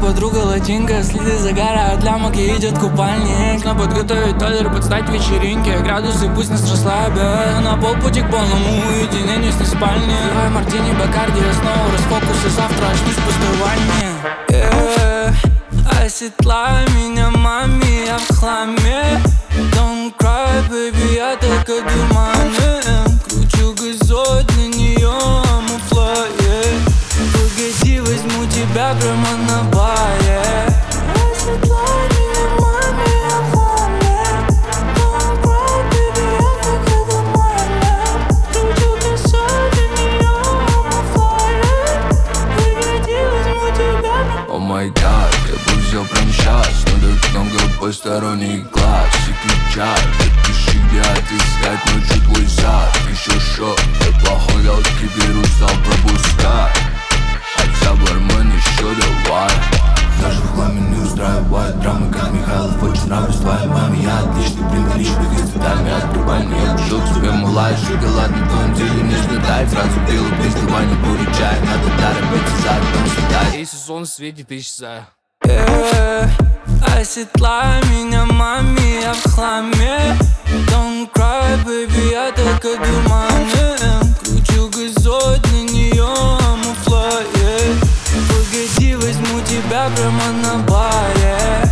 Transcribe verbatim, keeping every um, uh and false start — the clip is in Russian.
подруга латинка, следы загара от лямок и идет купальник. Нужно подготовить толер, подстать вечеринке. Градусы пусть нас расслабят. На полпути к полному уединению с ней спальни. Давай мартини, бакарди, я снова расфокус. И завтра очнусь в пустой ванне. yeah. Оседлай меня, маме, я в хламе. Don't cry, baby, я так и дурманым. Кручу газой для нее, I'm a fly, yeah. Погоди, возьму тебя прямо на баре. Оседлай меня, маме, я в хламе. Don't cry, baby, я так и дурманым. Кручу газой для нее, I'm a fly, yeah. Погоди, возьму тебя. О май гад, я бы взял прям сейчас, но так много посторонних глаз. И кричат, напиши, где отыскать ночью твой зад. Еще шок, я плохой, я теперь устал пропускать. Хотя бармен еще давай. Даже в хламе не устраивает драмы, как Михайлов. Очень нравлюсь твоей маме, я отличный принт личных и с деталями отрубания. Я пришел к тебе, малая, шоколадный тон, деле нежно дай. Сразу белый приз, давай не буду чай. Надо торопиться за окном светать. Если солнце светит, исчезаю. yeah. Оседлай меня, маме, я в хламе. Don't cry, baby, я так и дурманым. Кручу газой для нее, I'm a fly, yeah. Погоди, возьму тебя прямо на баре.